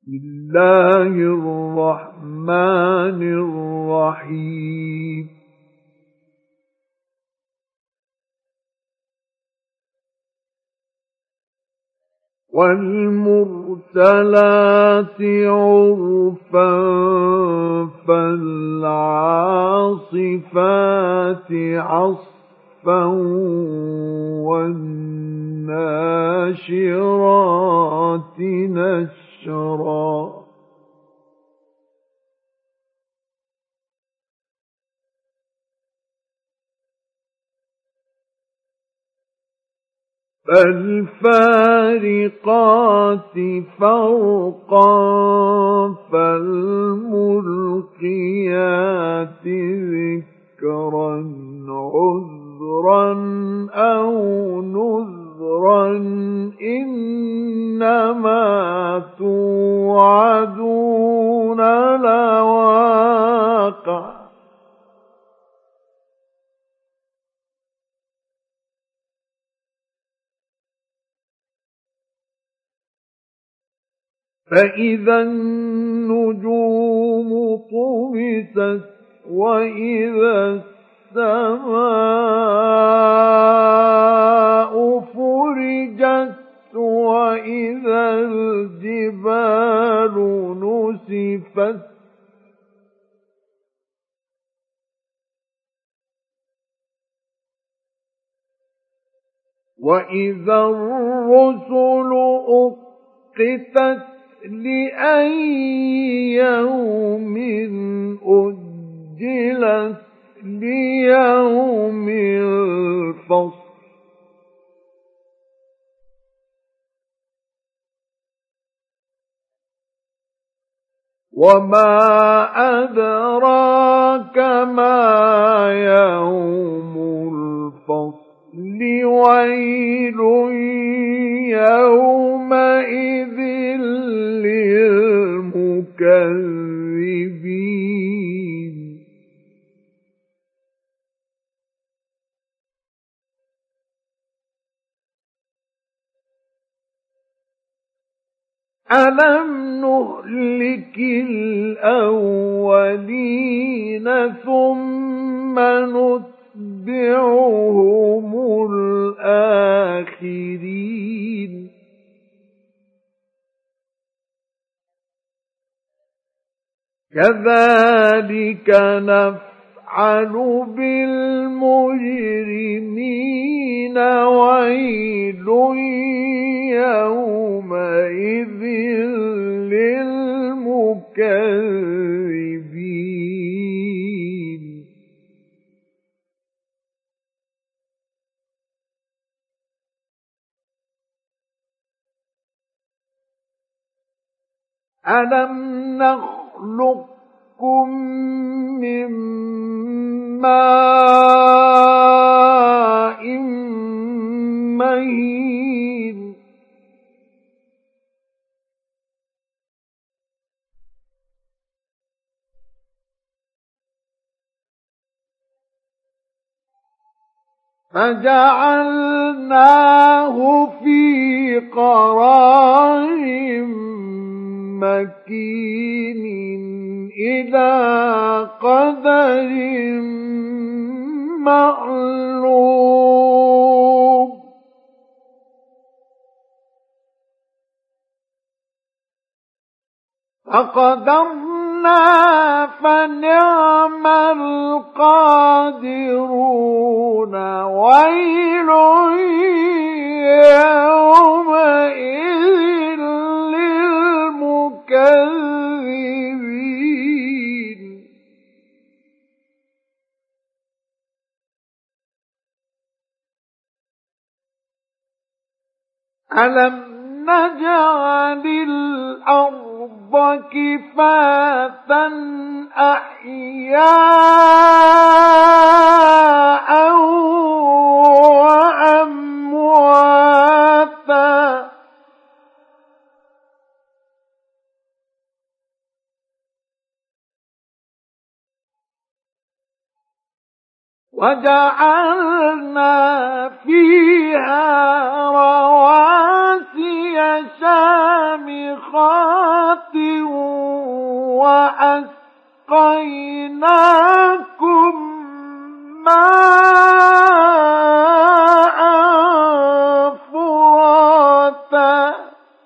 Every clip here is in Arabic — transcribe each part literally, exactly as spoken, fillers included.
بسم الله الرحمن الرحيم والمرسلات عرفا فالعاصفات عصفا والناشرات نشرا فالفارقات فرقا فالملقيات ذكرا عذرا أو نذرا إنما توعدون لواقع فإذا النجوم طمست وإذا السماء فرجت وإذا الجبال نسفت وإذا الرسل أقتت لأي يوم أجلت ليوم الفصل وما أدراك ما يوم الفصل ويل يومئذ للمكذبين ألم نهلك الأولين ثم نتبعهم الآخرين كذلك نفعل بالمجرمين ويل يومئذ للمكذبين ألم نخلقكم من ماء مهين فجعلناه في قرار مكين إلى قدر معلوم فقدرنا فنعم القادرون ويل يومئذ للمكذبين ألم نجعل الأرض كفاتا أحياء وأمواتا وجعلنا فيها رواسي شامخات وأسقيناكم ماء فراتا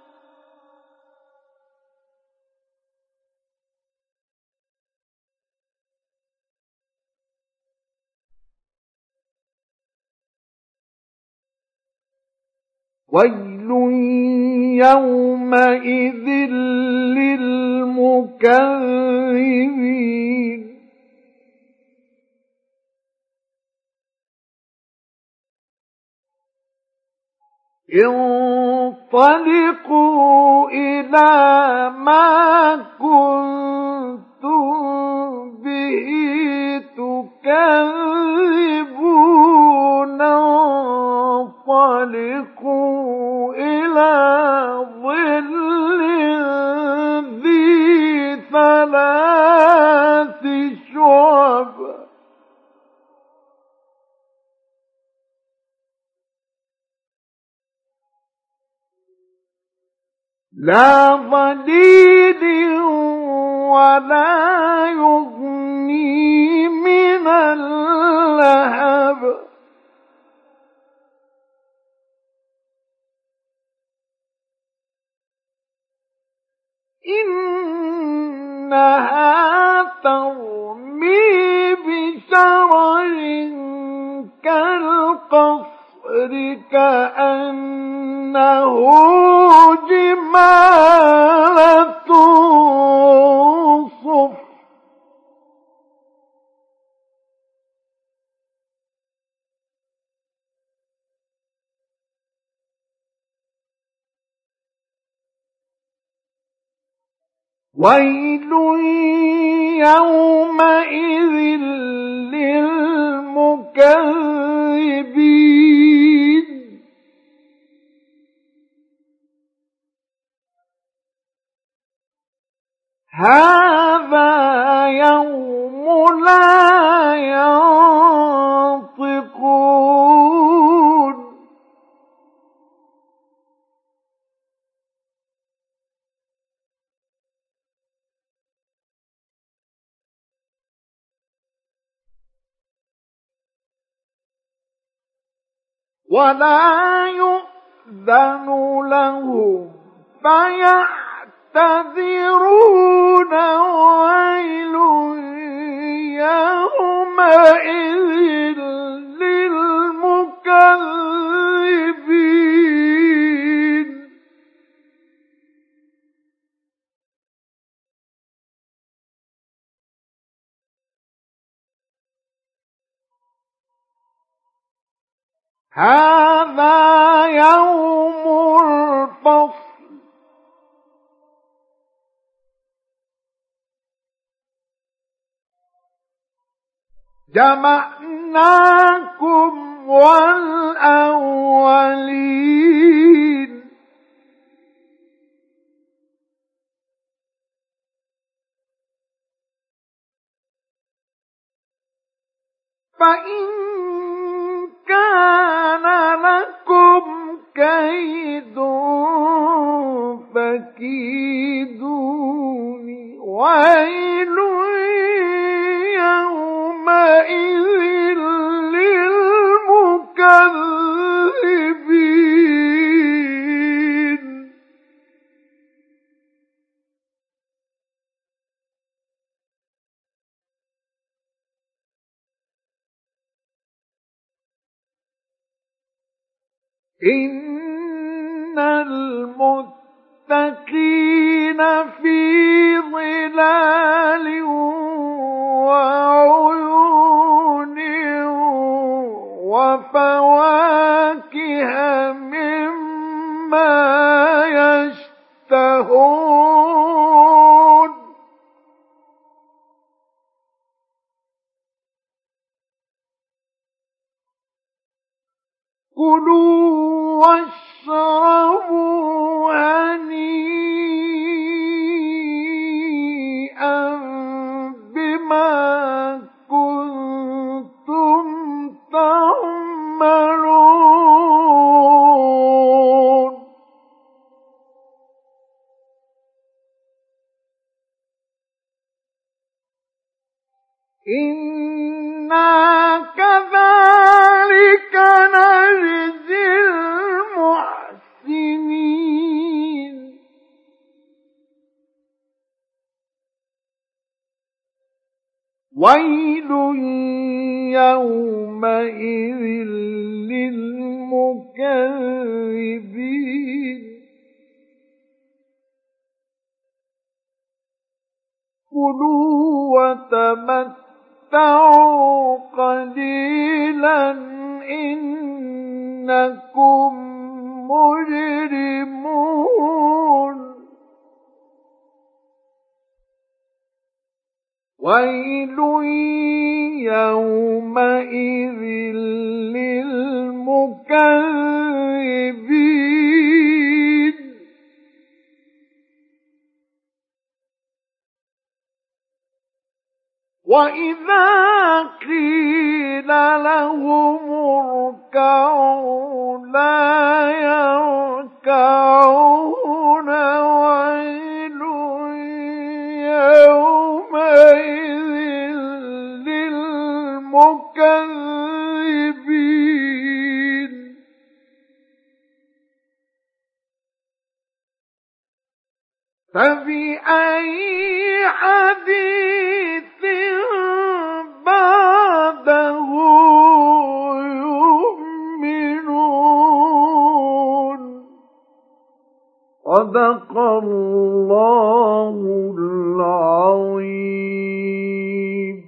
ويل يومئذ للمكذبين انطلقوا إلى ما كنتم به تكذبون انطلقوا إلى ظل ذي ثلاث شعب لا ظليل ولا يغني من اللهب إنها ترمي بشرر كالقصر كأنه جمالة صفر ويل يومئذ للمكذبين هذا يوم لا ينطقون ولا يؤذن لهم فيعتذرون ويل يومئذ للمكذبين هذا يوم الفصل جمعناكم والأولين فإن كان لكم كيد فكيدوني ويل يومئذ للمكذبين إن المتقين في ظلال وعيون وفواكه مما يشتهون كلوا واشربوا هنيئا بما كنتم تعملون إنا كذلك نجزي المحسنين ويل يومئذ للمكذبين كلوا وتمتعوا قليلا إنكم مجرمون ويل يومئذ للمكذبين وإذا قيل لهم اركعوا لا يركعون ويل يومئذ للمكذبين فبأي حديث بعده يؤمنون صدق الله العظيم.